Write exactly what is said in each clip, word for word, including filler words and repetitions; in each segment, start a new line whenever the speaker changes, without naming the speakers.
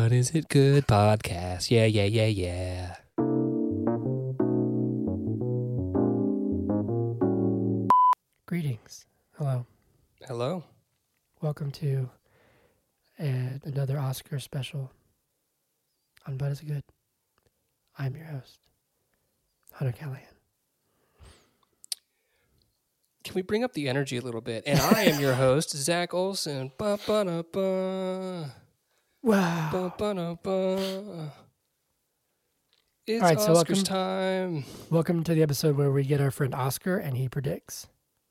But Is It Good podcast. Yeah, yeah, yeah, yeah.
Greetings. Hello.
Hello.
Welcome to uh, another Oscar special on But Is It Good. I'm your host, Hunter Callahan.
Can we bring up the energy a little bit? And I am your host, Zach Olson. Ba-ba-da-ba.
Wow.
Ba-ba-da-ba. It's
All right, so
Oscars
welcome-
time.
Welcome to the episode where we get our friend Oscar and he predicts.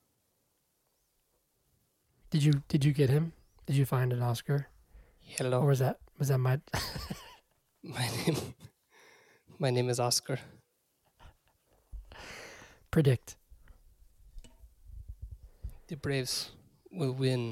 Did you did you get him? Did you find an Oscar?
Hello.
Or was that was that my
My name My name is Oscar.
predict?
The Braves will win.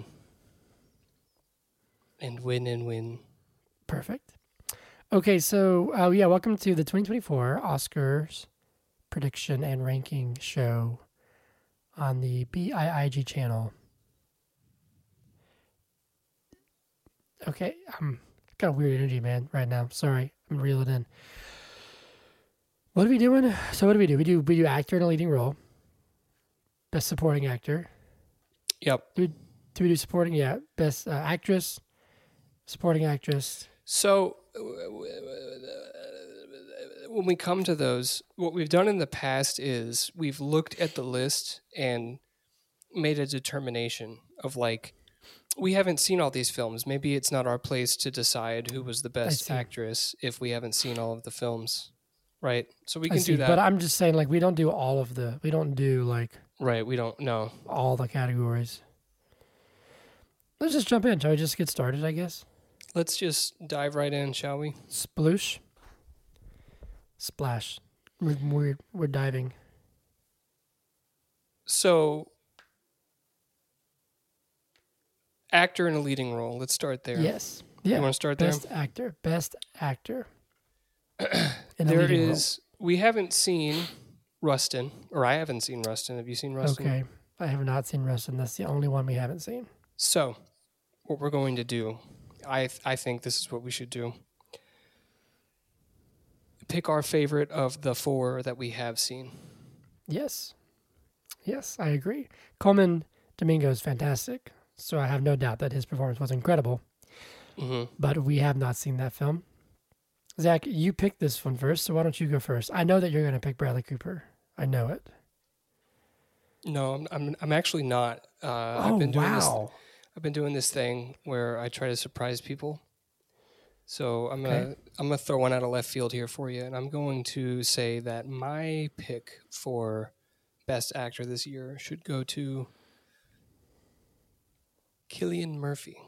And win and win.
Perfect. Okay, so uh, yeah, welcome to the twenty twenty-four Oscars prediction and ranking show on the B I I G channel. Okay, I'm got a weird energy, man, right now. Sorry, I'm reeling in. What are we doing? So what do we do? We do we do actor in a leading role, best supporting actor.
Yep.
Do we do supporting? Yeah, best uh, actress, supporting actress.
So, when we come to those, what we've done in the past is we've looked at the list and made a determination of like, we haven't seen all these films. Maybe it's not our place to decide who was the best
see.
actress if we haven't seen all of the films, right? So we
I
can
see,
do that.
but I'm just saying, like, we don't do all of the. We don't do like
Right, we don't know.
all the categories. Let's just jump in. Shall we just get started? I guess.
Let's just dive right in, shall we?
Sploosh. Splash. We're we're, we're diving.
So, actor in a leading role. Let's start there.
Yes. Yeah.
You want to start there?
Best actor. Best actor. In a
There
leading
is. We haven't seen Rustin, or I haven't seen Rustin. Have you seen
role.
Rustin?
Okay. I have not seen Rustin. That's the only one we haven't seen.
So, what we're going to do, I th- I think this is what we should do. Pick our favorite of the four that we have seen.
Yes. Yes, I agree. Coleman Domingo is fantastic, so I have no doubt that his performance was incredible.
Mm-hmm.
But we have not seen that film. Zach, you picked this one first, so why don't you go first? I know that you're going to pick Bradley Cooper. I know it.
No, I'm I'm I'm actually not. Uh,
oh
I've been doing
wow!
This, I've been doing this thing where I try to surprise people. So I'm gonna
Okay.
I'm gonna throw one out of left field here for you, and I'm going to say that my pick for best actor this year should go to Cillian Murphy.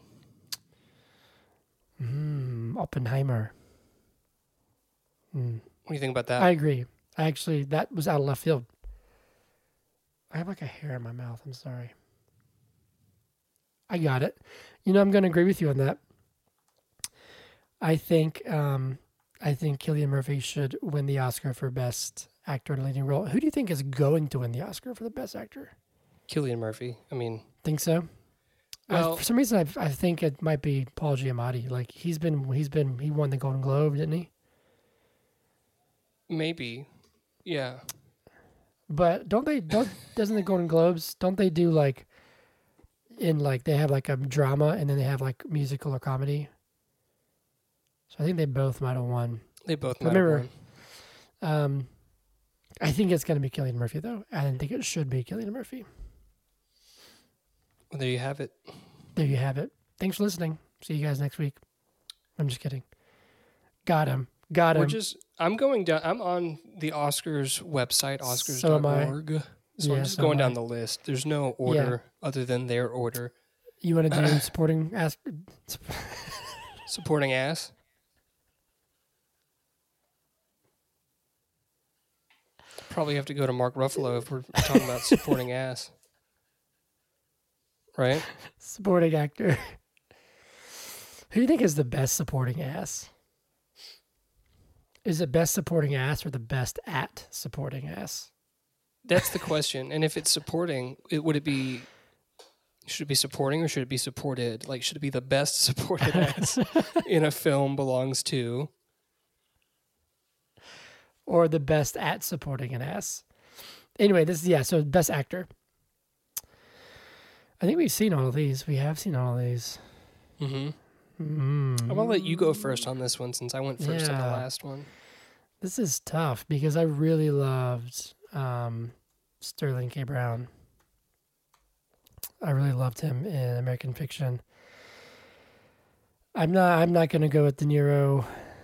Mm, Oppenheimer. Mm.
What do you think about that?
I agree. I actually that was out of left field. I have like a hair in my mouth. I'm sorry. I got it. You know, I'm going to agree with you on that. I think um, I think Cillian Murphy should win the Oscar for Best Actor in a Leading Role. Who do you think is going to win the Oscar for the Best Actor?
Cillian Murphy. I mean,
Think so?
Well-
I, for some reason, I, I think it might be Paul Giamatti. Like he's been, he's been, he won the Golden Globe, didn't he?
maybe. Yeah.
But don't they? Don't doesn't the Golden Globes? Don't they do like in like they have like a drama and then they have like musical or comedy? So I think they both might have won.
They both might
Remember-
have won.
Um, I think it's going to be Cillian Murphy though. I didn't think it should be Cillian Murphy.
Well, there you have it.
There you have it. Thanks for listening. See you guys next week. I'm just kidding. Got him. Got him.
We're just. I'm going down. I'm on the Oscars website, oscars
So am I.
dot org. So
Yeah,
I'm just
so
going
am
down
I.
the list. There's no order other than their order.
You want to do supporting? Ask.
Supporting ass. Probably have to go to Mark Ruffalo if we're talking about supporting ass. Right?
Supporting actor. Who do you think is the best supporting ass? Is it best supporting ass or the best at supporting ass?
That's the question. And if it's supporting, it, would it be Should it be supporting or should it be supported? Like, should it be the best supported ass in a film belongs to?
Or the best at supporting an ass. Anyway, this is, yeah, so best actor. I think we've seen all of these. We have seen all of these.
Mm-hmm.
Mm.
I'm going to let you go first on this one since I went first on the
Yeah.
last one.
This is tough because I really loved um, Sterling K. Brown. I really loved him in American Fiction. I'm not. I'm not going to go with De Niro.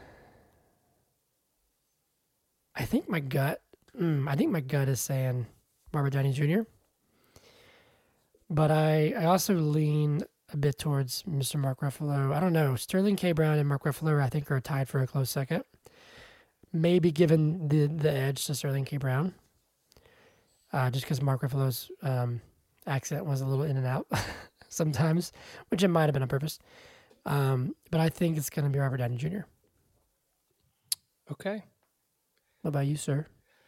I think my gut. Mm, I think my gut is saying Robert Downey Junior But I, I also lean a bit towards Mister Mark Ruffalo. I don't know. Sterling K. Brown and Mark Ruffalo, I think, are tied for a close second. Maybe given the the edge to Sterling K. Brown, uh, just because Mark Ruffalo's um, accent was a little in and out sometimes, which it might have been on purpose. Um, but I think it's going to be Robert Downey Junior
Okay.
What about you, sir?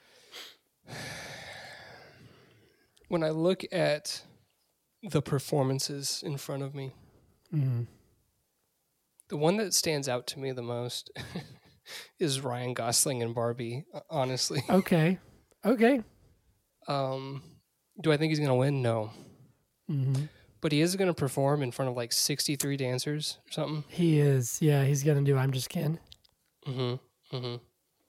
When I look at the performances in front of me,
Mm.
the one that stands out to me the most is Ryan Gosling and Barbie, honestly.
Okay. Okay.
Um, do I think he's going to win? No.
Mm-hmm.
But he is going to perform in front of like sixty-three dancers or something.
He is. Yeah, he's going to do I'm Just Ken.
Mm-hmm. Mm-hmm.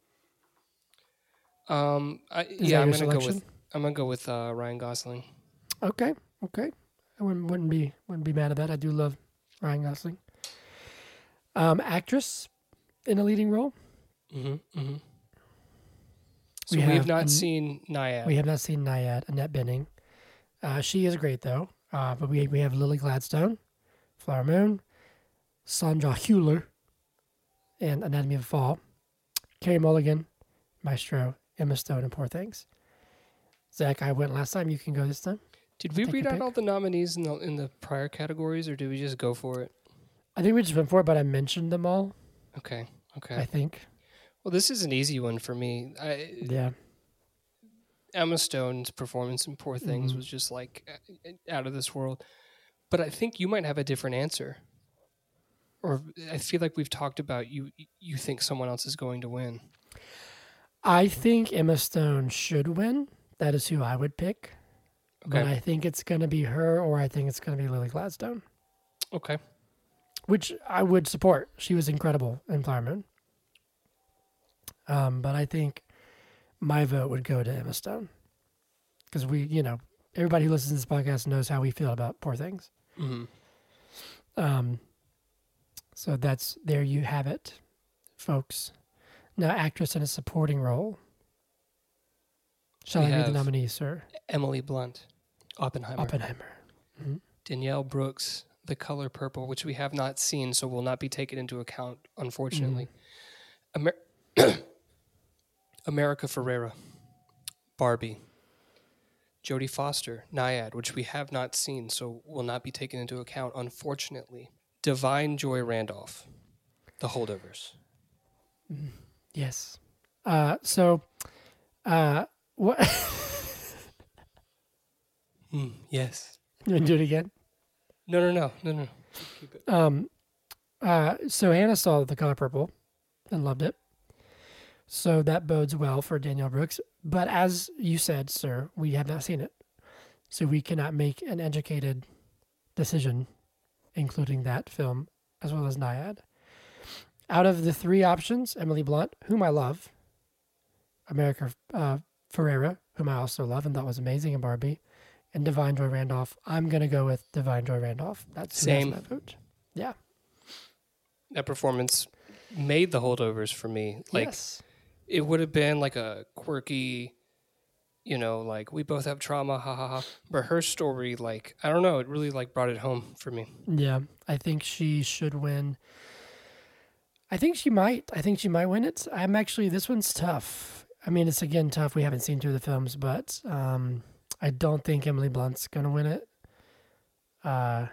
Um, I,
Is
yeah,
that
I'm
your
going to go
selection?
with I'm going to go with uh, Ryan Gosling.
Okay. Okay. I wouldn't, wouldn't be wouldn't be mad at that. I do love Ryan Gosling. Um, actress in a leading role.
Mm-hmm. Mm-hmm. So
We
we, have,
have
not
an-
seen Nyad.
We have not seen Nyad, Annette Bening. Uh, she is great though. Uh, but we we have Lily Gladstone, Flower Moon, Sandra Hüller, and Anatomy of a Fall. Carey Mulligan, Maestro, Emma Stone, and Poor Things. Zach, I went last time. You can go this time.
Did we
Take
read
your
out
pick.
all the nominees in the in the prior categories, or did we just go for it?
I think we just went for it, but I mentioned them all.
Okay. Okay.
I think.
Well, this is an easy one for me. I,
Yeah.
Emma Stone's performance in Poor Things
Mhm.
was just like uh, out of this world. But I think you might have a different answer. Or I feel like we've talked about you you think someone else is going to win.
I think Emma Stone should win. That is who I would pick.
Okay.
But I think it's going to be her, or I think it's going to be Lily Gladstone,
Okay.
which I would support. She was incredible in Flower Moon. Um, but I think my vote would go to Emma Stone. Because we, you know, everybody who listens to this podcast knows how we feel about Poor Things.
Mm-hmm.
Um, so that's, there you have it, folks. Now, actress in a supporting role. Shall
We
I read the
have-
nominees, sir?
Emily Blunt, Oppenheimer.
Oppenheimer.
Danielle Brooks, The Color Purple, which we have not seen, so will not be taken into account, unfortunately. Amer- America Ferrera, Barbie. Jodie Foster, Nyad, which we have not seen, so will not be taken into account, unfortunately. Divine Joy Randolph, The Holdovers.
Yes. Uh, so, uh, what?
Mm, yes.
You want to do it again?
No, no, no, no, no. Keep it.
Um, uh, so Hannah saw The Color Purple and loved it. So that bodes well for Danielle Brooks. But as you said, sir, we have not seen it. So we cannot make an educated decision, including that film, as well as Nyad. Out of the three options, Emily Blunt, whom I love, America uh, Ferrera, whom I also love and thought was amazing in Barbie, and Divine Joy Randolph, I'm going to go with Divine Joy Randolph. That's who has
Same.
my vote. Yeah.
That performance made The Holdovers for me. Like,
yes.
it would have been like a quirky, you know, like we both have trauma, ha ha ha. But her story, like, I don't know, it really like brought it home for me.
Yeah. I think she should win. I think she might. I think she might win it. I'm actually, this one's tough. I mean, it's again tough. We haven't seen two of the films, but um, I don't think Emily Blunt's going to win it. Uh,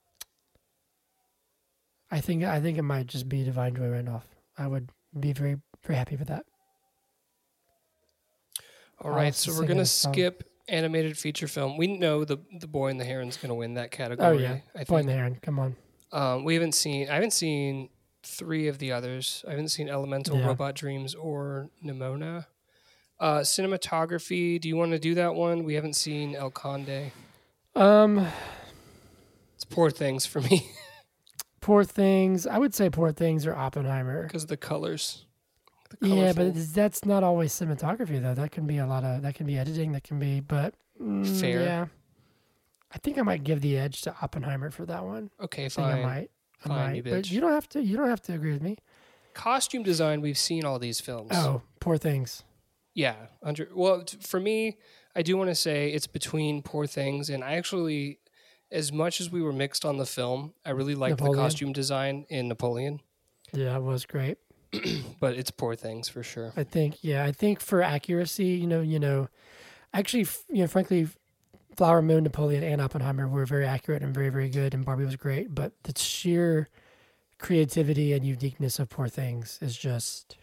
I think I think it might just be Divine Joy Randolph. I would be very very happy with that.
All
Oh,
right,
it's
so
just
we're
singing
gonna
a song.
skip Animated feature film. We know the the Boy and the Heron's going to win that
Oh
category.
yeah,
I
Boy
think.
and the Heron. Come on.
Um, we haven't seen. I haven't seen three of the others. I haven't seen Elemental,
Yeah.
Robot Dreams, or Nimona. Uh, cinematography. Do you want to do that one? We haven't seen El Conde.
Um,
It's Poor Things for me
Poor Things. I would say Poor Things or Oppenheimer.
because of the colors. The
Yeah, but
colorful-
it's- that's not always cinematography though. That can be a lot of that can be editing. That can be, but mm,
Fair.
Yeah, I think I might give the edge to Oppenheimer for that one.
okay,
I think I
fine.
might. I
Fine,
might.
you
But
bitch.
you don't have to. You don't have to agree with me.
Costume design. We've seen all these films.
Oh, Poor Things.
Yeah, under well, t- for me, I do want to say it's between Poor Things, and I actually, as much as we were mixed on the film, I really liked the
Napoleon?
costume design in Napoleon,
Yeah, it was great.
but it's Poor Things for sure.
I think. Yeah, I think for accuracy, you know, you know, actually, f- you know, frankly, Flower Moon, Napoleon, and Oppenheimer were very accurate and very, very good, and Barbie was great. But the sheer creativity and uniqueness of Poor Things is just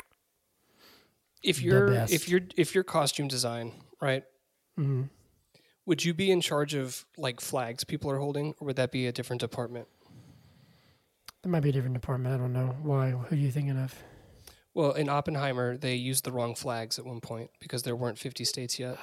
If
the
you're
best.
if you're if you're costume design, right?
mm,
Would you be in charge of like flags people are holding, or would that be a different department?
there might be a different department. I don't know why. Who are you thinking of?
Well, in Oppenheimer, they used the wrong flags at one point because there weren't fifty states yet.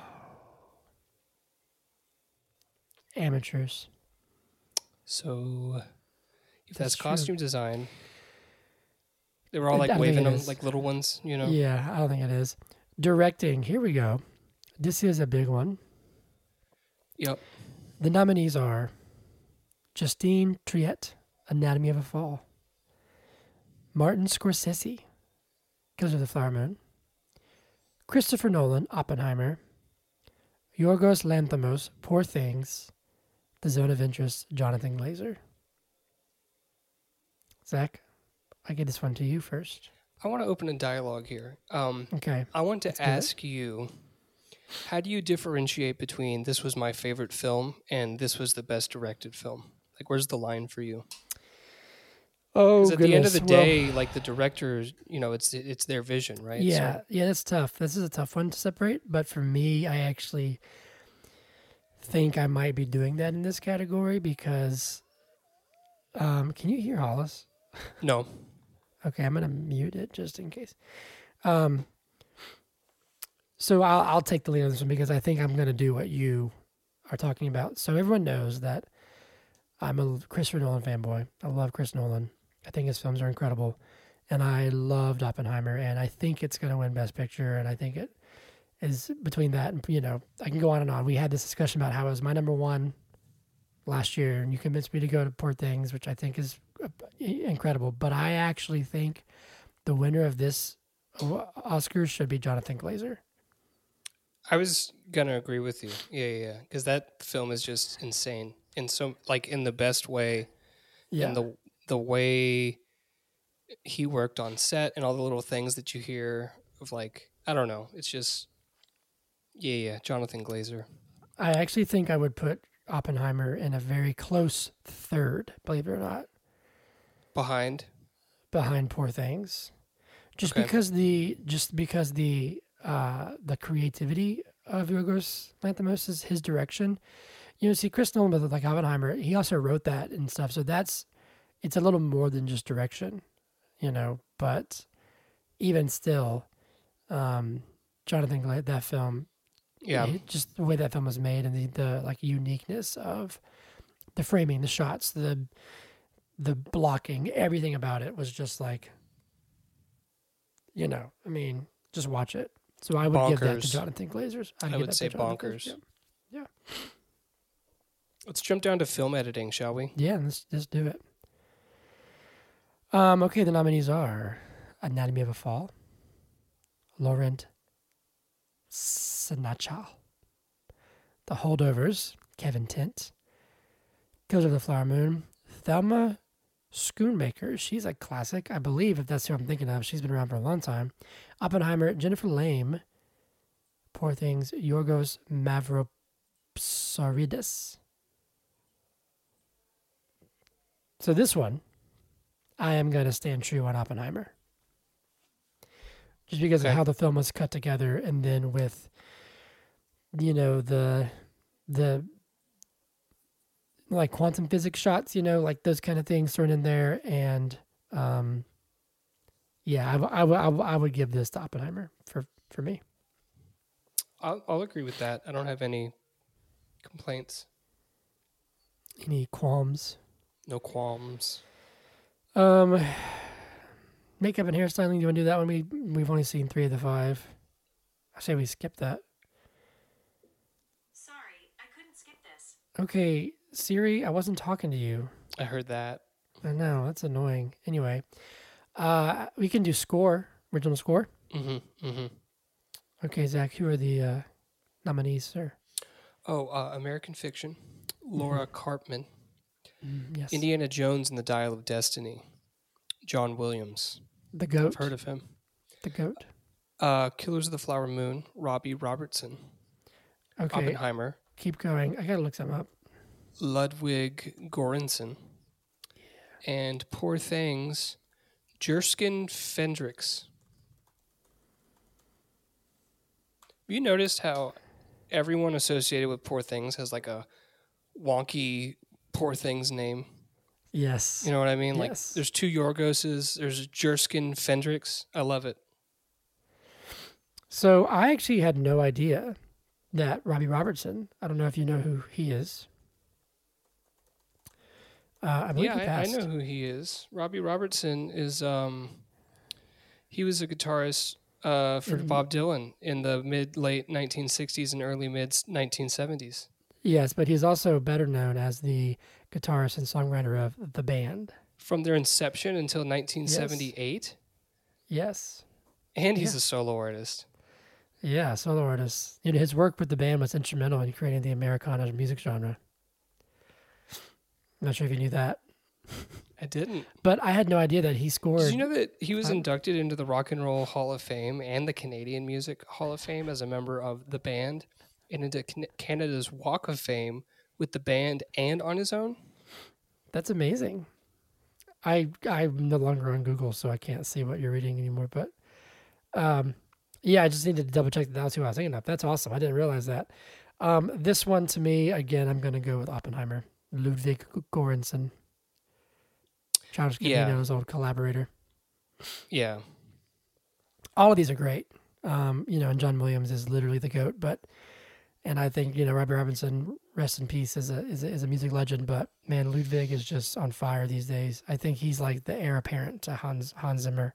Amateurs.
So, if that's,
That's true.
costume design, they were all
I
like
don't think
waving
it
them
is.
like little ones, you know?
Yeah, I don't think it is. Directing. Here we go. This is a big one.
Yep.
The nominees are Justine Triet, Anatomy of a Fall; Martin Scorsese, Killers of the Flower Moon; Christopher Nolan, Oppenheimer; Yorgos Lanthimos, Poor Things; The Zone of Interest, Jonathan Glazer. Zach, I get this one to you first.
I want to open a dialogue here. Um,
Okay.
I want to
do it.
ask you, how do you differentiate between this was my favorite film and this was the best directed film? Like, where's the line for you?
Oh,
Because at the end of the
goodness. Well,
day, like the directors, you know, it's it's their vision, right?
Yeah,
So,
yeah, that's tough. This is a tough one to separate. But for me, I actually think I might be doing that in this category because, um, can you hear Hollis?
no.
Okay, I'm gonna mute it just in case. Um, so I'll I'll take the lead on this one because I think I'm gonna do what you are talking about. So everyone knows that I'm a Christopher Nolan fanboy. I love Chris Nolan. I think his films are incredible, and I loved Oppenheimer. And I think it's gonna win Best Picture. And I think it is between that and you know I can go on and on. We had this discussion about how it was my number one last year, and you convinced me to go to Poor Things, which I think is uh, incredible. But I actually think the winner of this Oscar should be Jonathan Glazer.
I was gonna agree with you. Yeah, yeah, yeah. Because that film is just insane, in so like in the best way,
Yeah,
and the the way he worked on set and all the little things that you hear of like I don't know. It's just yeah, yeah. Jonathan Glazer.
I actually think I would put Oppenheimer in a very close third, believe it or not,
Behind.
behind Poor Things, just
Okay.
because the just because the uh, the creativity of Yorgos Lanthimos is his direction. You know, see, Chris Nolan with like Oppenheimer, he also wrote that and stuff. So that's it's a little more than just direction, you know. But even still, um, Jonathan Gla- that film,
Yeah.
it- just the way that film was made and the, the like uniqueness of the framing, the shots, the the blocking, everything about it was just like, you know, I mean, just watch it. So I would give that to
Bonkers.
Jonathan Glazer's. I'd
I
give
would
that to
say
Jonathan
bonkers.
Glazer.
Let's jump down to film editing, shall we?
Yeah, let's let's do it. Um, okay, the nominees are Anatomy of a Fall, Laurent Senachal, The Holdovers, Kevin Tint, Killers of the Flower Moon, Thelma Schoonmaker. She's a classic, I believe, if that's who I'm thinking of. She's been around for a long time. Oppenheimer, Jennifer Lame, Poor Things, Yorgos Mavropsaridis. So this one, I am going to stand true on Oppenheimer. Just because
Okay.
of how the film was cut together and then with you know, the the like quantum physics shots, you know, like those kind of things thrown in there. And um, yeah, I, w- I, w- I, w- I would give this to Oppenheimer for, for me.
I'll, I'll agree with that. I don't have any complaints.
Any qualms?
No qualms.
Um, makeup and hairstyling. Do you want to do that one? We we've only seen three of the five. I say we skip that.
Sorry, I couldn't skip this.
Okay, Siri, I wasn't talking to you.
I heard that.
I know, that's annoying. Anyway, uh, we can do score, original score.
Mm-hmm. Mm-hmm.
Okay, Zach, who are the uh, nominees, sir?
Oh, uh, American Fiction, Laura
Mm-hmm.
Carpman,
Mm, yes,
Indiana Jones and the Dial of Destiny, John Williams.
the goat.
I've heard of him.
The goat.
Uh, Killers of the Flower Moon, Robbie Robertson,
Okay,
Oppenheimer,
keep going. I gotta look some up.
Ludwig Göransson, and Poor Things, Jerskin Fendrix. Have you noticed how everyone associated with Poor Things has like a wonky Poor Things name?
Yes.
You know what I mean?
Yes.
Like there's two Yorgoses, there's Jerskin Fendrix. I love it.
So I actually had no idea that Robbie Robertson. I don't know if you know who he is. Uh, I believe
Yeah,
he
I, I
passed.
know who he is. Robbie Robertson is um he was a guitarist uh, for
Mhm.
Bob Dylan in the mid late nineteen sixties and early mid nineteen seventies.
Yes, but he's also better known as the guitarist and songwriter of the band.
From their inception until nineteen seventy-eight,
Yes.
and he's
Yeah.
a solo artist.
Yeah, solo artist. You know, his work with the band was instrumental in creating the Americana music genre. I'm not sure if you knew that.
I didn't.
But I had no idea that he scored.
Did you know that he was
Huh?
inducted into the Rock and Roll Hall of Fame and the Canadian Music Hall of Fame as a member of the band, and into Can- Canada's Walk of Fame with the band and on his own?
That's amazing. I I'm no longer on Google, so I can't see what you're reading anymore. But um, yeah, I just needed to double check that that was who I was thinking of. That's awesome. I didn't realize that. Um, this one to me, again, I'm going to go with Oppenheimer, Ludwig Göransson, Childish
Yeah.
Gambino's old collaborator.
Yeah.
All of these are great. Um, you know, and John Williams is literally the goat. But and I think you know Robbie Robinson, rest in peace, is a is a, is a music legend. But man, Ludwig is just on fire these days. I think he's like the heir apparent to Hans Hans Zimmer.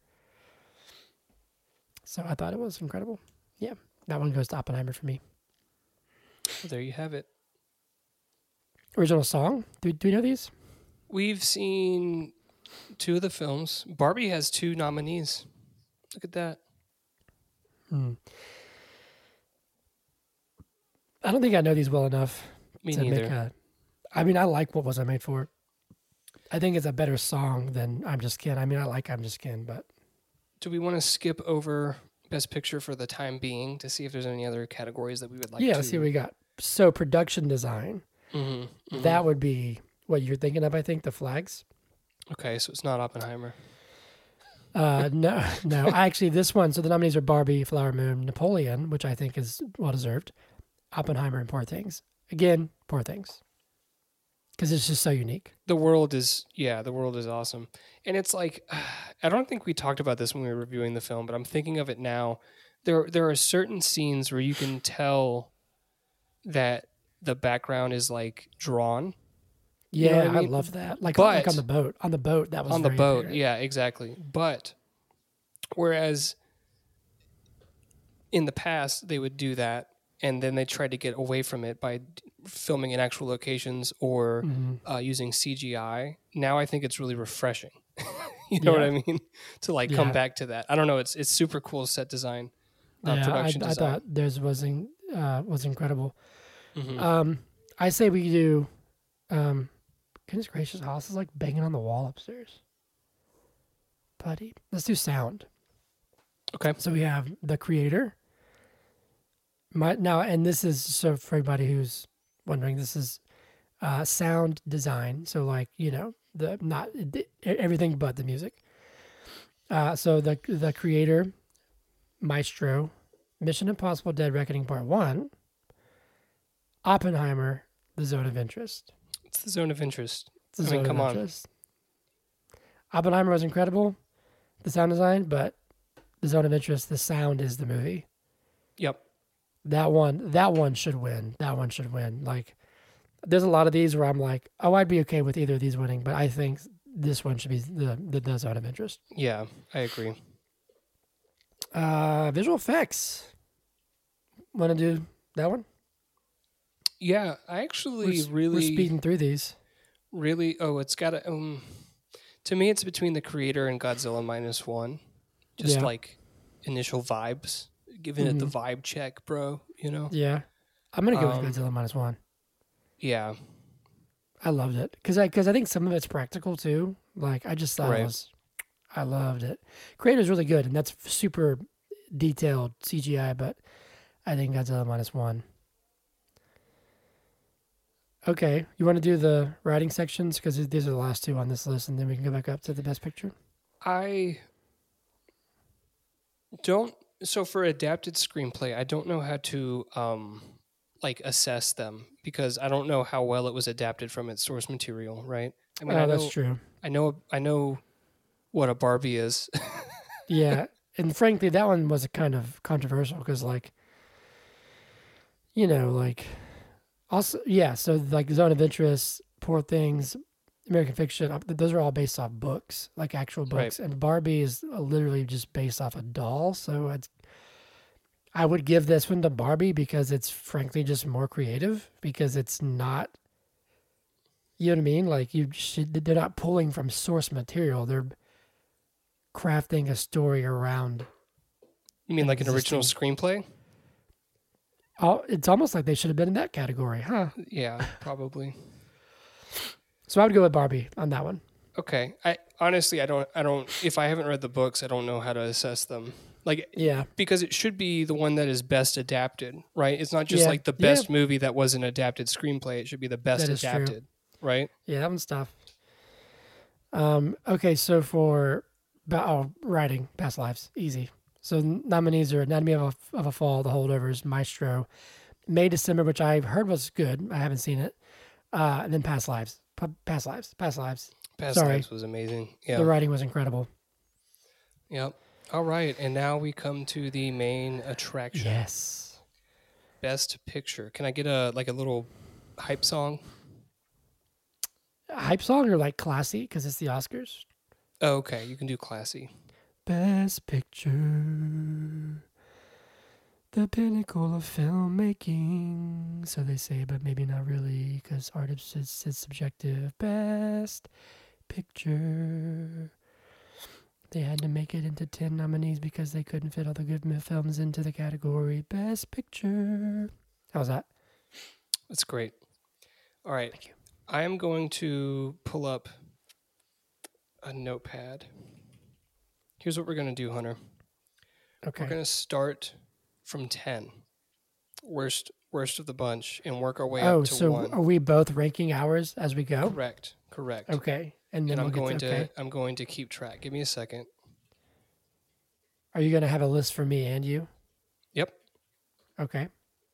So I thought it was incredible. Yeah, that one goes to Oppenheimer for me.
Well, there you have it.
Original song. Do do you know these?
We've seen two of the films. Barbie has two nominees. Look at that.
Hmm. I don't think I know these well enough
Me
to
neither.
make a. I mean, I like What Was I Made For. I think it's a better song than I'm Just Ken. I mean, I like I'm Just Ken, but
Do we want to skip over Best Picture for the time being to see if there's any other categories that we would like
yeah,
to...
let's see what we got. So production design.
Mhm, mhm.
That would be what you're thinking of, I think, the flags.
Okay, so it's not Oppenheimer.
Uh, no, no. Actually, this one, so the nominees are Barbie, Flower Moon, Napoleon, which I think is well-deserved, Oppenheimer, and Poor Things. Again, Poor Things. Because it's just so unique.
The world is, yeah, the world is awesome. And it's like, I don't think we talked about this when we were reviewing the film, but I'm thinking of it now. There, there are certain scenes where you can tell that the background is like drawn. You know
Yeah,
what I
I,
mean?
love that. Like,
But-
like on the boat. On the boat, that was
On the
very
boat,
apparent.
yeah, exactly. But whereas in the past they would do that, and then they tried to get away from it by d- filming in actual locations or
Mhm.
uh, using C G I. Now I think it's really refreshing. You know what
Yeah.
I mean? To like come
Yeah.
back to that. I don't know. It's it's super cool set design, uh,
Yeah, I,
production
I
design.
thought theirs was in, uh, was incredible.
Mhm.
Um, I say we do. Um, goodness gracious, House is like banging on the wall upstairs. Buddy, let's do sound.
Okay.
So we have the creator. My now, and this is so for everybody who's wondering. This is uh, sound design. So like you know the not the, everything but the music. Uh, so the the creator, Maestro, Mission Impossible: Dead Reckoning Part One, Oppenheimer, The Zone of Interest.
It's the zone of interest.
It's the
I
zone
mean, come
of
on.
interest. Oppenheimer was incredible, the sound design, but The Zone of Interest, the sound is the movie.
Yep.
That one, that one should win. That one should win. Like, there's a lot of these where I'm like, oh, I'd be okay with either of these winning, but I think this one should be the the, the Zone of Interest.
Yeah, I agree.
Uh, visual effects. Want to do that one?
Yeah, I actually
We're, s-
really,
we're speeding through these.
really. Oh, it's got to. Um, to me, it's between the creator and Godzilla minus one. Just
Yeah.
like initial vibes, giving it the vibe check, bro. You know?
Yeah, I'm gonna go
Um,
with Godzilla minus one.
Yeah.
I loved it because I because I think some of it's practical too. Like I just thought
Right.
it was, I loved it. Creator's really good and that's super detailed C G I, but I think Godzilla minus one. Okay, you want to do the writing sections because these are the last two on this list, and then we can go back up to the best picture.
I don't. So for adapted screenplay, I don't know how to um like assess them because I don't know how well it was adapted from its source material. Right? I mean,
oh,
I know,
that's true.
I know, I know what a Barbie is.
Yeah, and frankly, that one was kind of controversial because, like, you know, like, also, yeah. So, like, Zone of Interest, Poor Things, American Fiction, uh, those are all based off books, like actual books, and Barbie is uh, literally just based off a doll. So, it's, I would give this one to Barbie because it's frankly just more creative because it's not. You know what I mean? Like you should, they're not pulling from source material. They're crafting a story around.
You mean like an original
Existing.
screenplay?
Oh, it's almost like they should have been in that category, huh?
Yeah, probably.
So I would go with Barbie on that one.
Okay. I honestly, I don't, I don't. If I haven't read the books, I don't know how to assess them. Like,
Yeah,
because it should be the one that is best adapted, right? It's not just
Yeah.
like the
Yeah.
best movie that was an adapted screenplay. It should be the best
That is true.
adapted, right?
yeah, that one's tough. Um, okay, so for ba- oh, writing, Past Lives, easy. So nominees are Anatomy of a, of a Fall, The Holdovers, Maestro, May December, which I've heard was good. I haven't seen it. Uh, and then Past Lives, P- Past Lives, Past Lives.
Past
Sorry.
Lives was amazing. Yeah.
The writing was incredible.
Yep. All right, and now we come to the main attraction.
Yes.
Best Picture. Can I get a like a little hype song?
Hype song or like classy because it's the Oscars.
Oh, okay, you can do classy.
Best Picture, the pinnacle of filmmaking. So they say, but maybe not really, because art is, is, is subjective. Best Picture. They had to make it into ten nominees because they couldn't fit all the good mi- films into the category. Best Picture. How's that?
That's great. All right.
Thank you.
I am going to pull up a notepad. Here's what we're going to do, Hunter.
Okay.
We're going to start from ten. Worst worst of the bunch and work our way
Oh,
up to
so
one.
are we both ranking ours as we go?
Correct. Correct.
Okay. And then
And I'm
we'll
going
get
to
to, okay.
I'm going to keep track. Give me a second.
Are you going to have a list for me and you?
Yep.
Okay.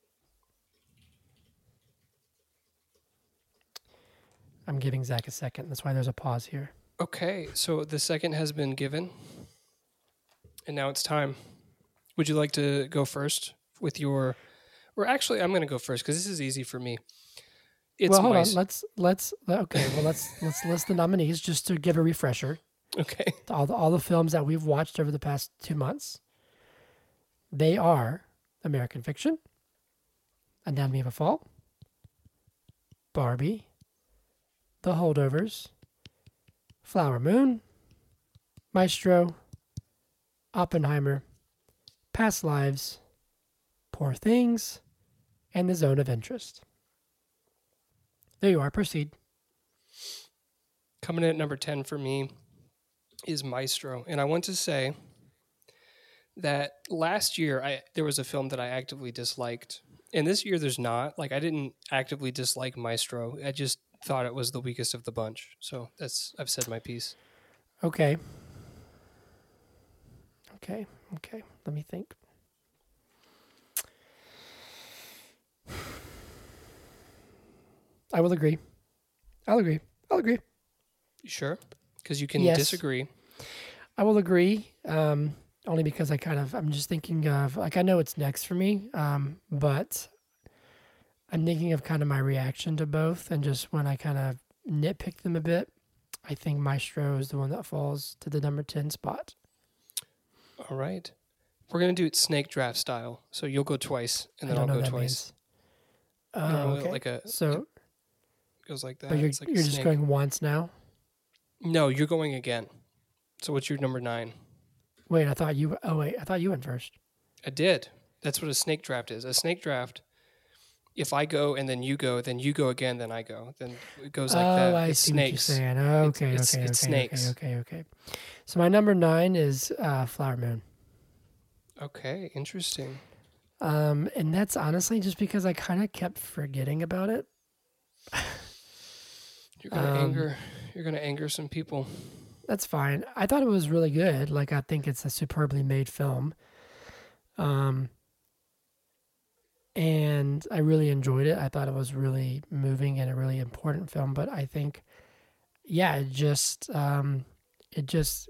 I'm giving Zach a second. That's why there's a pause here.
Okay. So the second has been given. And now it's time. Would you like to go first with your or actually I'm going to go first cuz this is easy for me. It's
well, hold
my
on. Let's let's okay. Well, let's let's list the nominees just to give a refresher.
Okay.
To all the all the films that we've watched over the past two months. They are American Fiction, Anatomy of a Fall, Barbie, The Holdovers, Flower Moon, Maestro, Oppenheimer, Past Lives, Poor Things, and The Zone of Interest. There you are. Proceed.
Coming in at number ten for me is Maestro. And I want to say that last year I there was a film that I actively disliked. And this year there's not. Like I didn't actively dislike Maestro. I just thought it was the weakest of the bunch. So that's I've said my piece.
Okay. Okay. Okay. Let me think. I will agree. I'll agree. I'll agree.
You sure? Because you can
Yes.
disagree.
I will agree. Um, only because I kind of I'm just thinking of like I know it's next for me, um, but I'm thinking of kind of my reaction to both, and just when I kind of nitpick them a bit, I think Maestro is the one that falls to the number ten spot.
All right. We're going to do it snake draft style. So you'll go twice, and then
I
I'll
don't know
go
what that
twice.
means.
You don't know
Oh,
what,
okay.
like a,
so,
it goes like that.
but you're
It's like a
you're just
snake.
going once now.
No, you're going again. So what's your number nine?
Wait, I thought you. Oh wait, I thought you went first.
I did. That's what a snake draft is. A snake draft, if I go and then you go, then you go again, then I go. Then it goes like
oh,
that.
I
It's
see
snakes.
what you're saying. Okay,
It's-
okay,
it's
okay,
snakes.
okay, okay, okay. So my number nine is uh, Flower Moon.
Okay, interesting.
Um, and that's honestly just because I kind of kept forgetting about it.
You're gonna
Um,
anger. You're gonna anger some people.
That's fine. I thought it was really good. Like I think it's a superbly made film. Um, and I really enjoyed it. I thought it was really moving and a really important film. But I think, yeah, it just, um, it just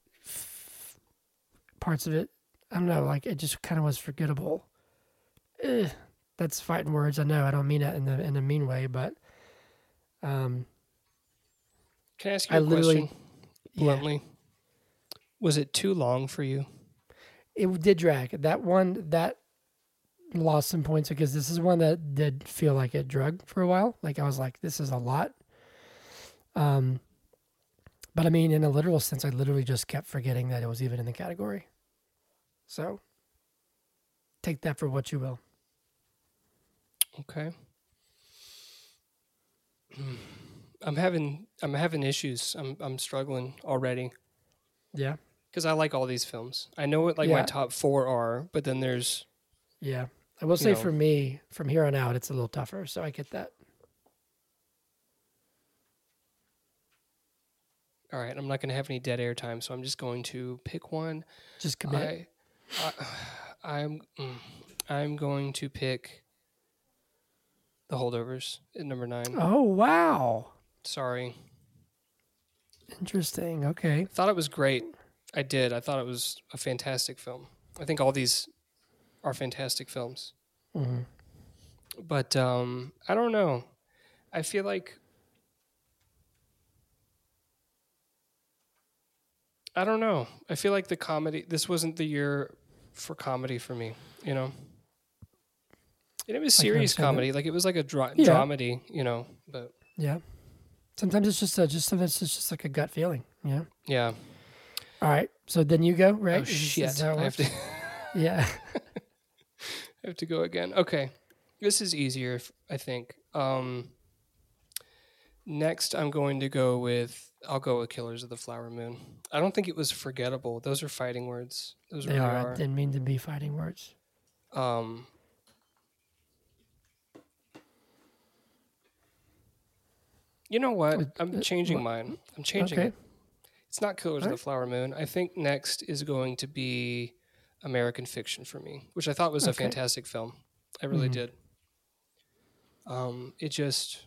parts of it. I don't know. Like it just kind of was forgettable. Ugh, that's fighting words. I know. I don't mean that in the in a mean way, but um,
Can I ask you
I
a
literally-
question? Bluntly, was it too long for you?
it did drag. That one that lost some points because this is one that did feel like it drug for a while. Like I was like, this is a lot. Um, but I mean, in a literal sense, I literally just kept forgetting that it was even in the category. So take that for what you will.
Okay. I'm having I'm having issues. I'm I'm struggling already
Yeah,
because I like all these films. I know what like my
Yeah.
top four are, but then there's
yeah. I will say
know.
for me, from here on out, it's a little tougher. So I get that.
all right. I'm not going to have any dead air time, so I'm just going to pick one.
Just commit.
I, I I'm mm, I'm going to pick The Holdovers at number nine.
Oh wow,
Sorry,
interesting. Okay.
I thought it was great. I did. I thought it was a fantastic film. I think all these are fantastic films.
hmm
But um, I don't know. I feel like I don't know. I feel like the comedy. This wasn't the year for comedy for me. You know, and it was
I can
serious
understand that.
comedy. Like it was like a dra-
Yeah.
dramedy. You know, but
Yeah. Sometimes it's just a, just sometimes it's just like a gut feeling. Yeah.
yeah.
All right. So then you go, right?
Oh
Is this- is
shit!
that how it
I have
works?
to.
Yeah.
I have to go again. Okay, this is easier. f- I think. Um, next, I'm going to go with. I'll go with Killers of the Flower Moon. I don't think it was forgettable. Those are fighting words. Those
They
really
are. I
are.
didn't mean to be fighting words.
Um, you know what?
Uh,
I'm
uh,
changing
what-
mine. I'm changing
Okay.
it. It's not Killers of
Alright.
the Flower Moon. I think next is going to be American Fiction for me, which I thought was a
Okay.
fantastic film. I really
Mhm.
did. Um, it just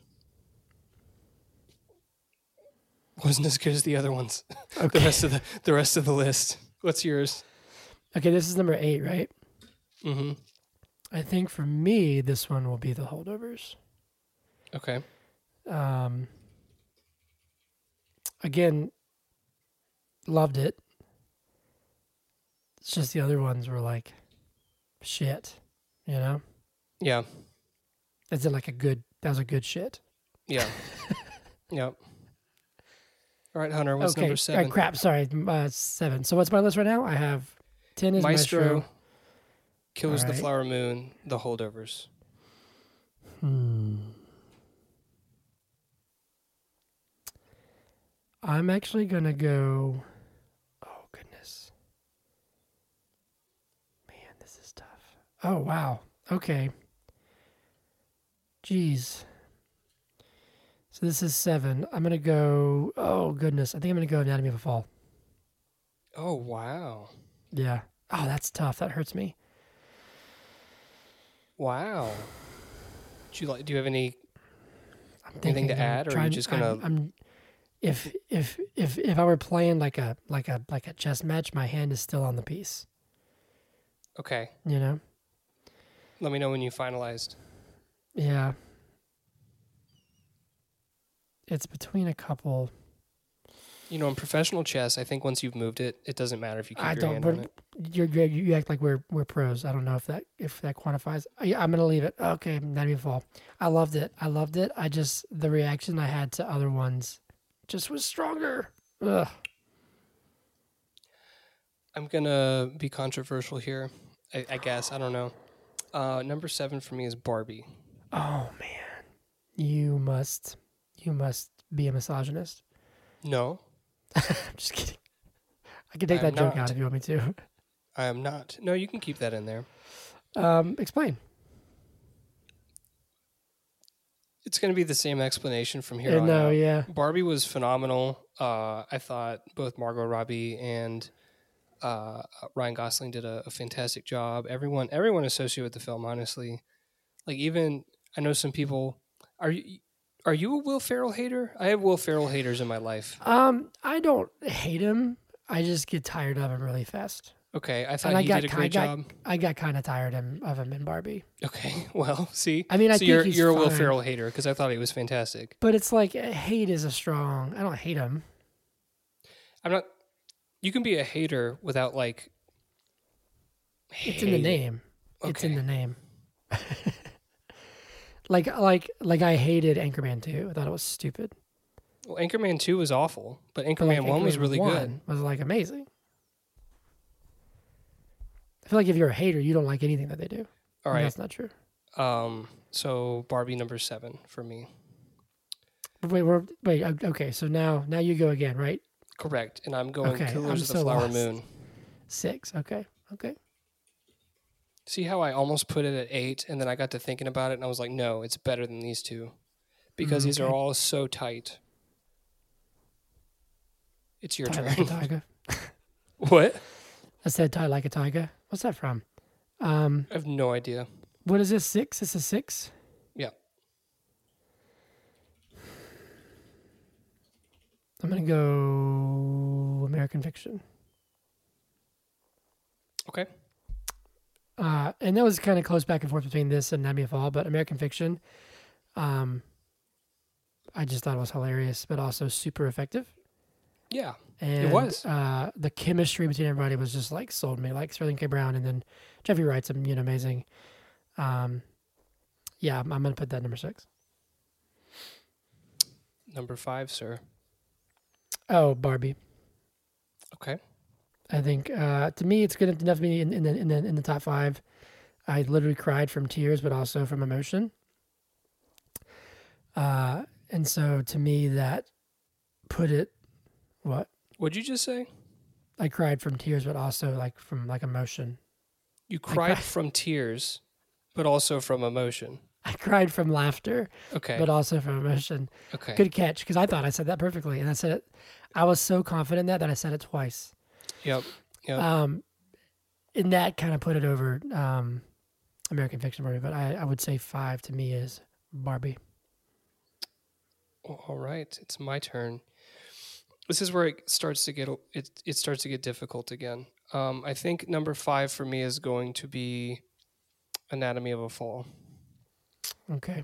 wasn't as good as the other ones. the
Okay.
rest of the the rest of the list. What's yours?
Okay. This is number eight, right?
Mm-hmm.
I think for me, this one will be The Holdovers.
Okay.
Um, again, loved it. It's just the other ones were like shit, you know?
Yeah.
Is it like a good, that was a good shit?
Yeah. Yep. All right, Hunter. What's
okay.
number
uh,
seven?
crap. Sorry. Uh, seven. So what's my list right now? I have ten is
Maestro,
Maestro.
Killers of the
Alright.
Flower Moon, The Holdovers.
Hmm. I'm actually going to go. Oh, goodness. Man, this is tough. Oh, wow. Okay. Jeez. So this is seven. I'm going to go. Oh, goodness. I think I'm going to go Anatomy of a Fall.
Oh wow.
Yeah. Oh, that's tough. That hurts me.
Wow. Do you like? Do you have any
I'm
Anything to
I'm
add, or are you
trying-
just
I'm-
gonna?
I'm, if if if if I were playing like a like a like a chess match, my hand is still on the piece.
Okay,
You know.
let me know when you finalized.
Yeah. It's between a couple.
You know, in professional chess, I think once you've moved it, it doesn't matter if you keep
I
your
don't.
hand on
But
it.
you're, you're, you act like we're we're pros. I don't know if that if that quantifies. I, I'm gonna leave it. Okay, not even fall. I loved it. I loved it. I just the reaction I had to other ones just was stronger. Ugh.
I'm gonna be controversial here. I, I guess I don't know. Uh, number seven for me is Barbie.
Oh man, you must you must be a misogynist.
No,
I'm just kidding. I can take
I'm
that joke
not.
out if you want me to.
I am not. No, you can keep that in there.
Um, explain.
It's going to be the same explanation from here
Uh,
on
no,
out.
yeah.
Barbie was phenomenal. Uh, I thought both Margot Robbie and uh, Ryan Gosling did a, a fantastic job. Everyone, everyone associated with the film, honestly, like even I know some people. Are you are you a Will Ferrell hater? I have Will Ferrell haters in my life.
Um, I don't hate him. I just get tired of him really fast.
Okay, I thought
And I
he
got
did a
ki-
great
got-
job.
I got kind of tired him, of him in Barbie.
Okay, well, see,
I mean, I
so
think
you're
he's
you're a Will
fine.
Ferrell hater because I thought he was fantastic.
But it's like uh, hate is a strong. I don't hate him.
I'm not. You can be a hater without like.
It's in the
hating.
name. It's in
Okay.
the name. like like like I hated Anchorman two. I thought it was stupid.
Well, Anchorman two was awful, but
But,
Anchorman
like,
one was
Anchorman
really
one
good.
Was like amazing. I feel like if you're a hater, you don't like anything that they do.
All
And
right.
that's not true.
Um. So Barbie number seven for me.
But wait, we're wait. o- Okay, so now now you go again, right?
Correct. And I'm going
Okay,
Killers
I'm
of the
so
Flower
lost.
Moon.
Six. Okay. Okay.
See how I almost put it at eight, and then I got to thinking about it, and I was like, no, it's better than these two, because
Mm,
these are
okay.
all so tight. It's your
Tie like a
turn.
tiger.
What?
I said tie like a tiger. What's that from? Um,
I have no idea.
what is this? Six? This is six.
Yeah.
I'm gonna go American Fiction.
Okay.
Uh, and that was kind of close back and forth between this and Anatomy of a Fall, but American Fiction, um, I just thought it was hilarious, but also super effective.
Yeah.
And
was.
Uh, the chemistry between everybody was just like sold me, like Sterling K. Brown, and then Jeffrey Wright's, you know, amazing. Um, yeah, I'm, I'm gonna put that number six.
Number five, sir.
Oh, Barbie.
Okay.
I think uh, to me, it's good enough to be in, in the in the in the top five. I literally cried from tears, but also from emotion. Uh, and so to me, that put it. What
What'd you just say?
I cried from tears, but also like from like emotion.
You
I
cried
cried.
from tears, but also from emotion.
I cried from laughter,
Okay.
but also from emotion.
okay.
Good catch, because I thought I said that perfectly, and I said it. I was so confident in that that I said it twice.
Yep. Yep.
Um, and that kind of put it over um, American Fiction Barbie, but I, I would say five to me is Barbie.
All right, it's my turn. This is where it starts to get it. It starts to get difficult again. Um, I think number five for me is going to be Anatomy of a Fall.
Okay.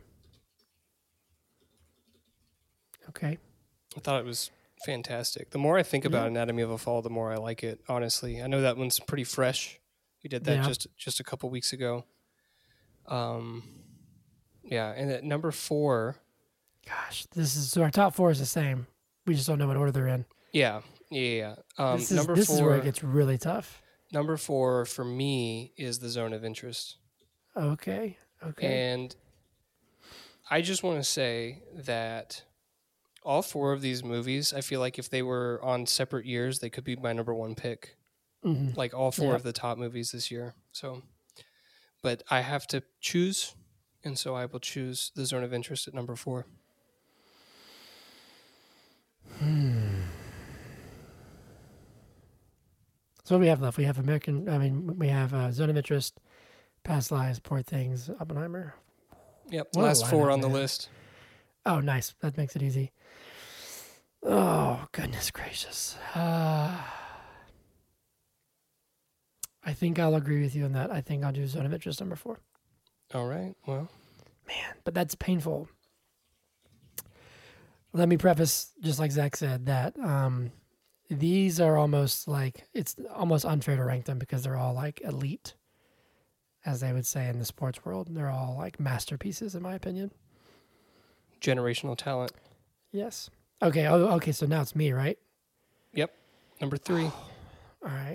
Okay.
I thought it was fantastic. The more I think about
Yeah.
Anatomy of a Fall, the more I like it. Honestly, I know that one's pretty fresh. We did that
Yeah.
just just a couple weeks ago. Um, yeah, and at number four,
Gosh, this is so our top four is the same. We just don't know what order they're in.
yeah, yeah, yeah. yeah. Um,
this is
number
this
four,
is where it gets really tough.
number four for me is The Zone of Interest.
Okay. Okay.
And I just want to say that all four of these movies, I feel like if they were on separate years, they could be my number one pick.
hmm
Like all four
Yeah.
of the top movies this year. So, but I have to choose, and so I will choose The Zone of Interest at number four.
So what do we have left? We have American. I mean, we have uh, Zone of Interest, Past Lives, Poor Things, Oppenheimer.
Yep,
What a
last four
lineup,
on the
man.
list.
Oh, nice. That makes it easy. Oh, goodness gracious. Uh, I think I'll agree with you on that. I think I'll do Zone of Interest number four.
All right. Well,
Man, but that's painful. Let me preface, just like Zach said, that um, these are almost like, it's almost unfair to rank them because they're all like elite, as they would say in the sports world. They're all like masterpieces, in my opinion.
generational talent.
Yes. Okay. Oh, okay. So now it's me, right?
Yep. Number three.
All right.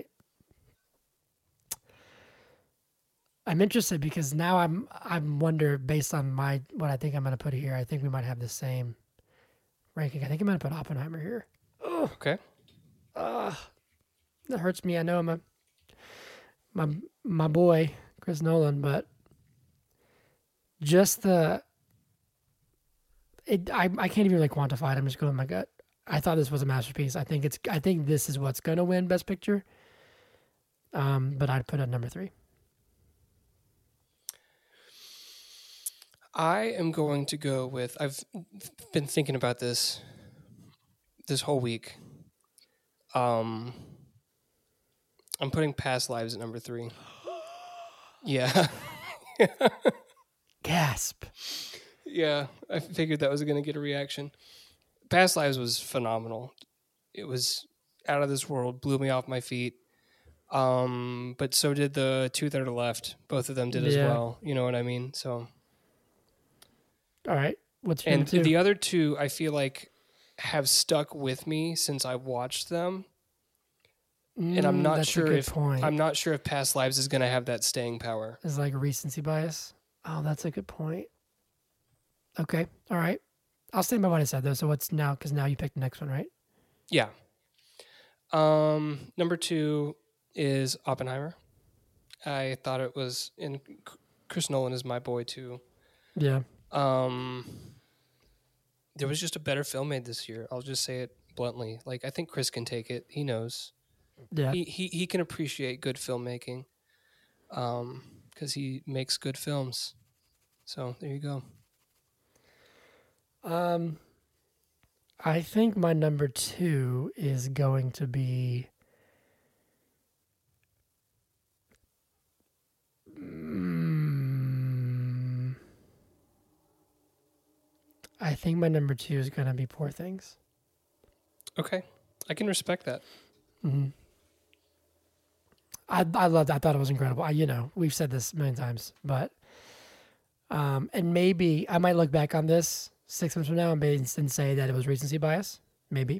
I'm interested because now I'm I'm wonder based on my what I think I'm going to put here. I think we might have the same ranking. I think I'm going to put Oppenheimer here. Oh,
Okay.
uh, that hurts me. I know I'm a my my boy Chris Nolan, but just the it I I can't even really quantify it. I'm just going with my gut. I thought this was a masterpiece. I think it's I think this is what's going to win Best Picture. Um, but I'd put it at number three.
I am going to go with. I've been thinking about this this whole week. Um, I'm putting Past Lives at number three. Yeah,
Gasp.
yeah. I figured that was going to get a reaction. Past Lives was phenomenal. It was out of this world. Blew me off my feet. Um, but so did the two that are left. Both of them did as
Yeah.
well. You know what I mean? So.
All right. What's your
And
number two?
the other two, I feel like, have stuck with me since I watched them, and I'm
Mm,
not
that's a
sure
good
if
point.
I'm not sure if Past Lives is going to have that staying power.
It's like recency bias. Oh, that's a good point. Okay. All right. I'll stand by what I said though. So what's now? Because now you picked the next one, right?
Yeah. Um, number two is Oppenheimer. I thought it was, and Chris Nolan is my boy too.
Yeah.
Um, there was just a better film made this year. I'll just say it bluntly. Like, I think Chris can take it. He knows.
Yeah.
He he he can appreciate good filmmaking, um, because he makes good films. So there you go.
Um, I think my number two is going to be. Mm, I think my number two is going to be Poor Things.
Okay, I can respect that.
Mm-hmm. I I loved. I thought it was incredible. I, you know, we've said this a million times, but um, and maybe I might look back on this six months from now and, be, and say that it was recency bias. Maybe.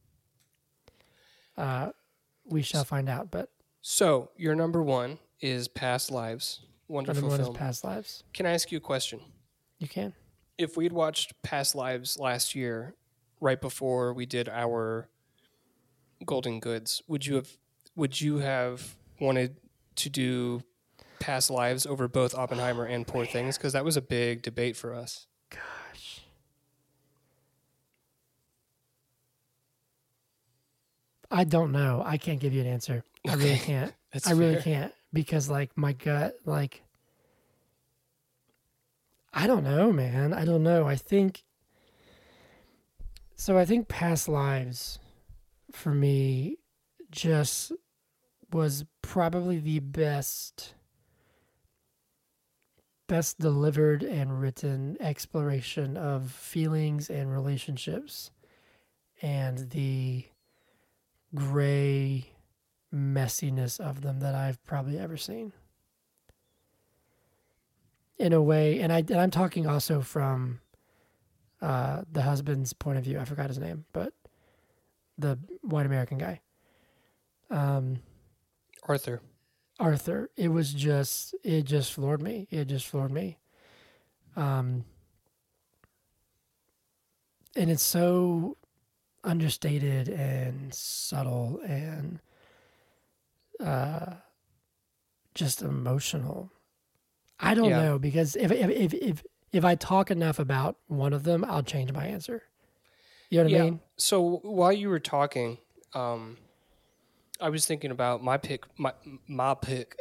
Uh, we shall find out. But
So your number one is Past Lives.
my
Wonderful
number one is
film.
Past Lives.
Can I ask you a question?
You can.
If we'd watched Past Lives last year, right before we did our Golden Goods, would you have would you have wanted to do Past Lives over both Oppenheimer and Poor Things? Because that was a big debate for us.
Gosh. I don't know. I can't give you an answer. I really
Okay.
can't.
That's
I really
fair.
can't because like my gut, like I don't know, man. I don't know. I think so. I think Past Lives for me just was probably the best, best delivered and written exploration of feelings and relationships and the gray messiness of them that I've probably ever seen. In a way, and I and I'm talking also from uh, the husband's point of view. I forgot his name, but the white American guy, um,
Arthur.
Arthur. It was just it just floored me. It just floored me. Um, and it's so understated and subtle and uh, just emotional. I don't
Yeah.
know because if if if if if I talk enough about one of them, I'll change my answer. You know what
Yeah.
I mean?
So while you were talking, um, I was thinking about my pick, my my pick,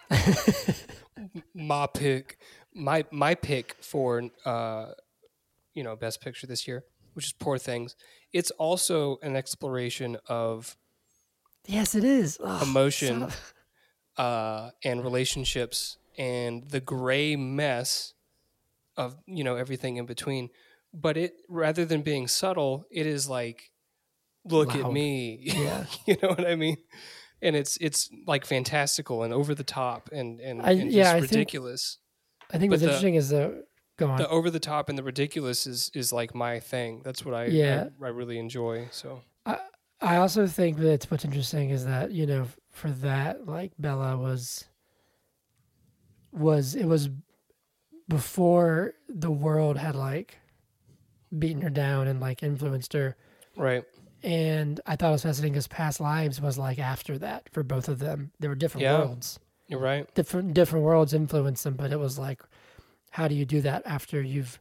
my pick, my my pick for uh, you know, Best Picture this year, which is Poor Things. It's also an exploration of
Yes, it is. Ugh,
emotion
son of-
uh, and relationships and the gray mess of, you know, everything in between. But it, rather than being subtle, it is like, look at
Loud.
me.
Yeah.
You know what I mean? And it's it's like fantastical and over the top and and,
I-
and
yeah,
just
I think-
ridiculous.
I think
But
what's
the-
interesting is the go on.
The over the top and the ridiculous is is like my thing. That's what I
Yeah.
I, I really enjoy. So
I I also think that what's interesting is that, you know, for that, like Bella was was it was before the world had like beaten her down and like influenced her.
right,
And I thought it was fascinating because Past Lives was like after that for both of them. There were different
Yeah.
worlds.
you're right.
Different different worlds influenced them, but it was like, how do you do that after you've,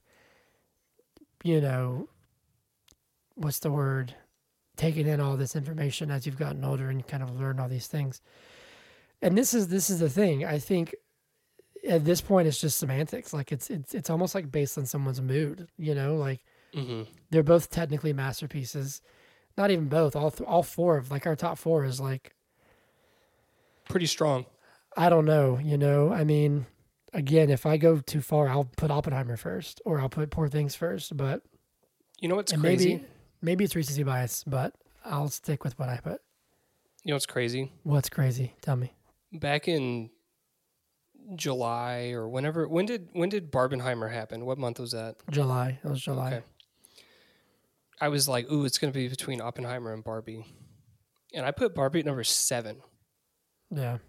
you know, what's the word? Taken in all this information as you've gotten older and kind of learned all these things. And this is this is the thing. I think at this point it's just semantics. Like it's it's it's almost like based on someone's mood. You know, like
hmm
they're both technically masterpieces. Not even both. All th- all four of like our top four is like,
Pretty strong.
I don't know. You know, I mean, again, if I go too far, I'll put Oppenheimer first, or I'll put Poor Things first. But
You know what's
and
crazy?
maybe maybe it's recency bias, but I'll stick with what I put.
You know what's crazy?
What's crazy? Tell me.
Back in July or whenever, when did when did Barbenheimer happen? What month was that?
July. It was July.
Okay. I was like, ooh, it's going to be between Oppenheimer and Barbie, and I put Barbie at number seven.
Yeah.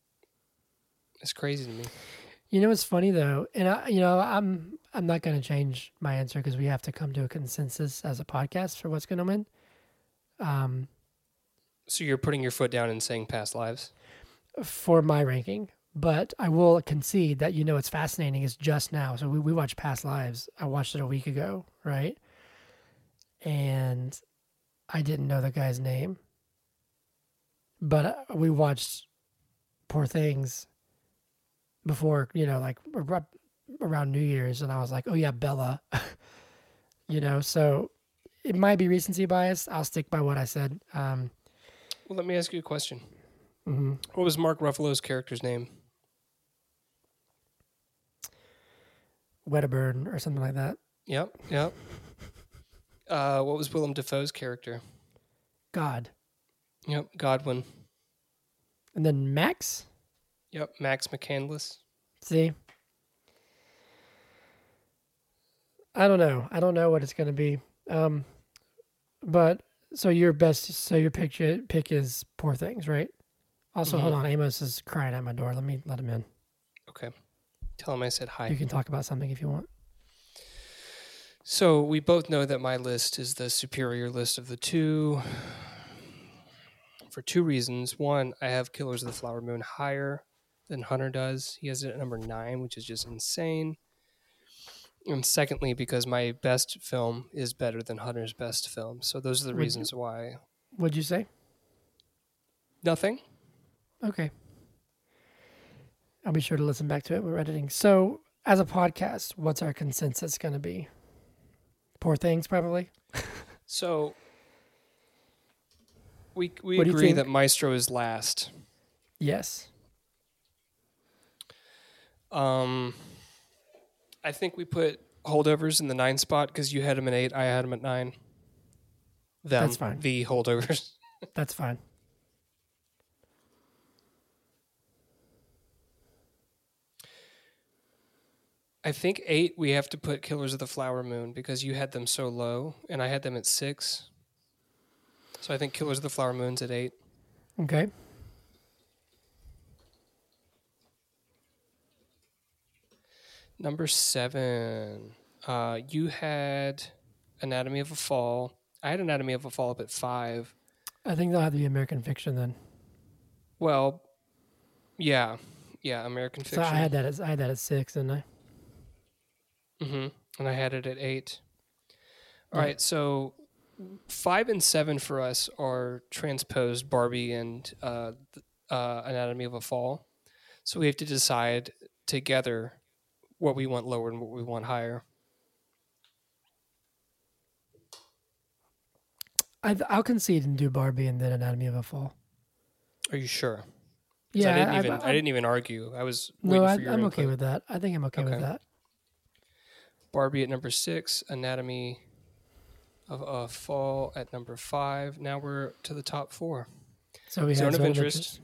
It's crazy to me.
You know what's funny though, and I, you know, I'm I'm not going to change my answer because we have to come to a consensus as a podcast for what's going to win. Um,
So you're putting your foot down and saying Past Lives?
for my ranking, but I will concede that, you know, it's fascinating is just now. So we we watched Past Lives. I watched it a week ago, right? And I didn't know the guy's name, but uh, we watched Poor Things before, you know, like ar- around New Year's, and I was like, oh yeah, Bella, you know. So it might be recency bias. I'll stick by what I said. Um,
Well, let me ask you a question.
mhm.
What was Mark Ruffalo's character's name?
Wedderburn or something like that.
Yep, yep. Uh, what was Willem Dafoe's character?
God,
Yep, Godwin.
and then Max.
Yep, Max McCandless.
See, I don't know. I don't know what it's going to be. Um, but so your best, so your pick, pick is Poor Things, right? Also,
Mhm.
hold on. Amos is crying at my door. Let me let him in.
Okay. Tell him I said hi.
You can talk about something if you want.
So we both know that my list is the superior list of the two for two reasons. One, I have Killers of the Flower Moon higher than Hunter does. He has it at number nine, which is just insane. And secondly, because my best film is better than Hunter's best film. So those are the
Would-
reasons why.
What'd you say?
Nothing.
Okay. I'll be sure to listen back to it when we're editing. So, as a podcast, what's our consensus going to be? Poor Things, probably.
So we we
What do you
agree
think?
that Maestro is last.
Yes.
Um, I think we put holdovers in the nine spot because you had him at eight, I had him at nine. Them,
That's fine.
The holdovers.
That's fine.
I think eight we have to put Killers of the Flower Moon because you had them so low and I had them at six. So I think Killers of the Flower Moon's at eight.
Okay.
Number seven, uh, you had Anatomy of a Fall. I had Anatomy of a Fall up at five.
I think they'll have to be American Fiction then.
Well, yeah, yeah, American
So
Fiction.
I had that as I had that at six, didn't I?
Mm-hmm. And I had it at eight. All
Yeah.
right, so five and seven for us are transposed Barbie and uh, th- uh, Anatomy of a Fall. So we have to decide together what we want lower and what we want higher.
I, I'll concede and do Barbie and then Anatomy of a Fall.
Are you sure? 'Cause
Yeah,
I didn't
I-
even
I-
I, didn't even argue. I was
No,
waiting
I,
for your
I'm
input.
okay with that. I think I'm okay, with
Okay.
that.
Barbie at number six, Anatomy of a Fall at number five. Now we're to the top four.
So we
Zone
have
of
Zone of
Interest.
Interest.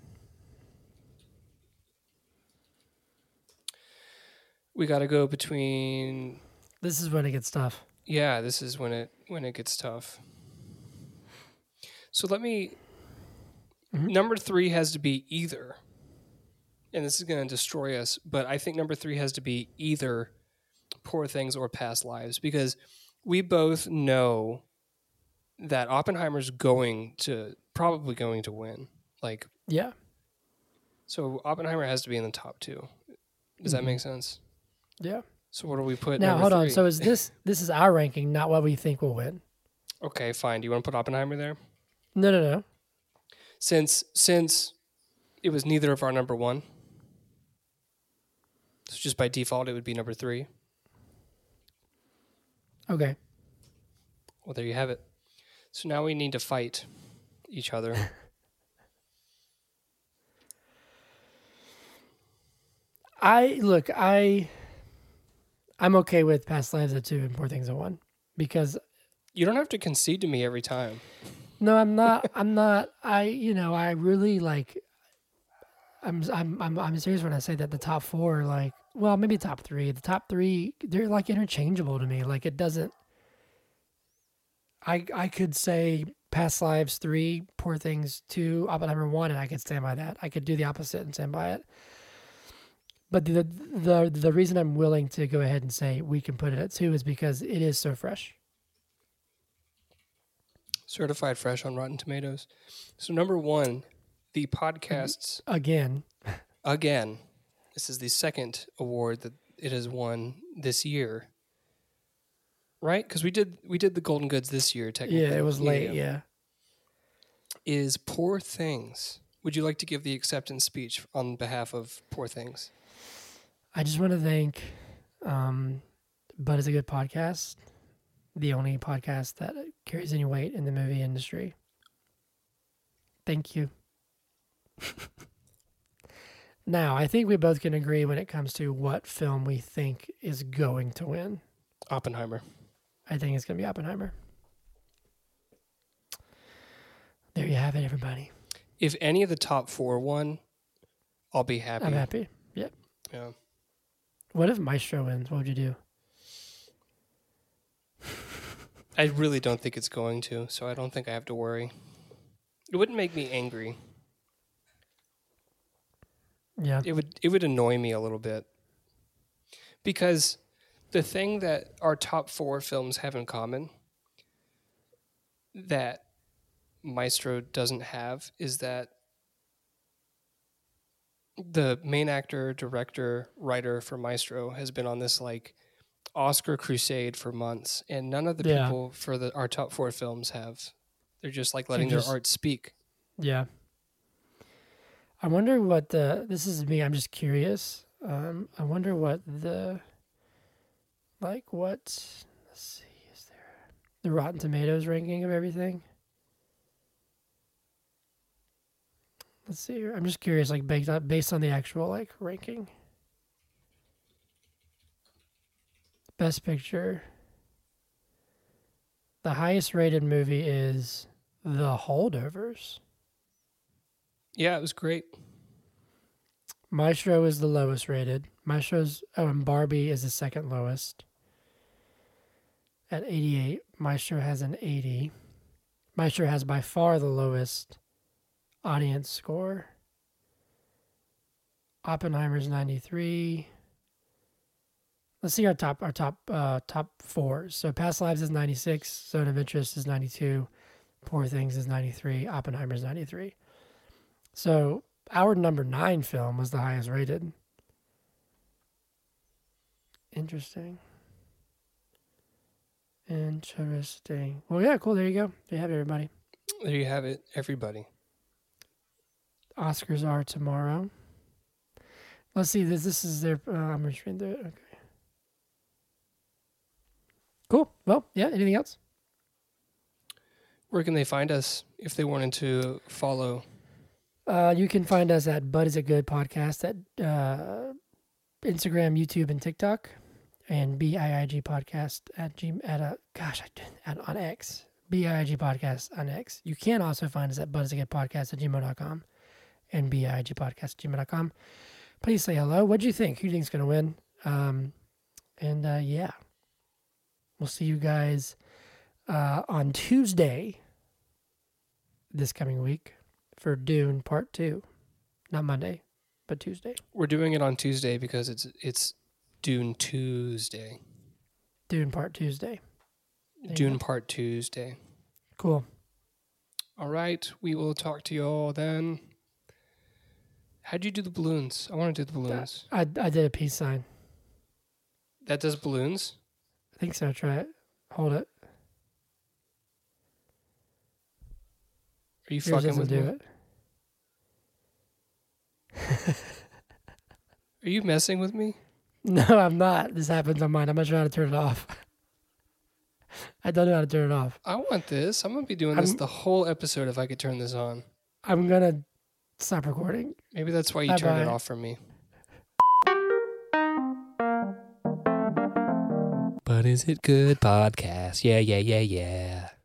We got to go between.
This is when it gets tough.
Yeah, this is when it when it gets tough. So let me.
Mhm.
Number three has to be either, and this is going to destroy us. But I think number three has to be either Poor Things or Past Lives, because we both know that Oppenheimer's going to probably going to win. Like,
Yeah.
so Oppenheimer has to be in the top two. Does that
Mhm.
make sense?
Yeah.
So what do we put?
Now
number
hold on.
three?
So is this this is our ranking, not what we think will win?
Okay, fine. Do you want to put Oppenheimer there?
No, no, no.
Since since it was neither of our number one, so just by default it would be number three.
Okay.
Well, there you have it. So now we need to fight each other.
I look. I I'm okay with Past Lives at two and Poor Things at one because
You don't have to concede to me every time.
no, I'm not. I'm not. I you know I really like. I'm I'm I'm I'm serious when I say that the top four are like well maybe top three. The top three they're like interchangeable to me. Like it doesn't. I I could say Past Lives three, Poor Things two, Oppenheimer one, and I could stand by that. I could do the opposite and stand by it. But the the the reason I'm willing to go ahead and say we can put it at two is because it is so fresh.
Certified fresh on Rotten Tomatoes. So number one, the podcasts
Again,
again. This is the second award that it has won this year, right? Because we did we did the Golden Goods this year. Technically,
yeah, it was late. Yeah.
Is Poor Things. Would you like to give the acceptance speech on behalf of Poor Things?
I just want to thank um, Bud is a Good Podcast, the only podcast that carries any weight in the movie industry. Thank you. Now, I think we both can agree when it comes to what film we think is going to win.
Oppenheimer.
I think it's going to be Oppenheimer. There you have it, everybody.
If any of the top four won, I'll be happy.
I'm happy. Yep.
Yeah.
What if Maestro wins? What would you do?
I really don't think it's going to, so I don't think I have to worry. It wouldn't make me angry.
Yeah.
It would it would annoy me a little bit. Because the thing that our top four films have in common that Maestro doesn't have is that the main actor, director, writer for Maestro has been on this like Oscar crusade for months, and none of the
Yeah.
people for the our top four films have. They're just like
They're
letting
just-
their art speak.
Yeah. I wonder what the, this is me, I'm just curious. Um, I wonder what the, like what, let's see, is there, the Rotten Tomatoes ranking of everything? Let's see here. I'm just curious, like based on, based on the actual like ranking. Best Picture. The highest rated movie is The Holdovers.
Yeah, it was great.
Maestro is the lowest rated. Maestro's, oh, and Barbie is the second lowest at eighty-eight. Maestro has an eighty. Maestro has by far the lowest audience score. Oppenheimer's ninety-three. Let's see our top our top uh, top four. So Past Lives is ninety-six. Zone of Interest is ninety-two. Poor Things is ninety-three. Oppenheimer's ninety-three. So our number nine film was the highest rated. Interesting. Interesting. Well, yeah, cool. There you go. There you have it, everybody.
There you have it, everybody.
Oscars are tomorrow. Let's see. This this is their. Uh, I'm just reading through it. Okay. Cool. Well, yeah. Anything else?
Where can they find us if they wanted to follow?
Uh, you can find us at Bud Is It Good Podcast at uh, Instagram, YouTube, and TikTok, and B I I G Podcast at G at a gosh I did at on X. B I I G Podcast on X. You can also find us at Bud Is It Good Podcast at gmail dot com and B I I G Podcast at gmail dot com. Please say hello. What do you think? Who do you think's gonna win? Um, and uh, yeah, we'll see you guys uh, on Tuesday this coming week for Dune Part Two. Not Monday, but Tuesday.
We're doing it on Tuesday because it's it's Dune Tuesday.
Dune Part Tuesday. There you
Dune
go.
Part Tuesday.
Cool.
All right, we will talk to you all then. How'd you do the balloons? I want to do the balloons.
I I did a peace sign.
That does balloons?
I think so. Try it. Hold it.
Are you
Yours
fucking
doesn't
with
do
me?
it.
Are you messing with me?
No, I'm not. This happens on mine. I'm not sure how to turn it off. I don't know how to turn it off.
I want this. I'm going to be doing this
I'm-
the whole episode if I could turn this on.
I'm gonna stop recording.
Maybe that's why you
Bye-bye.
turned it off from me. But is it good podcast? Yeah, yeah, yeah, yeah.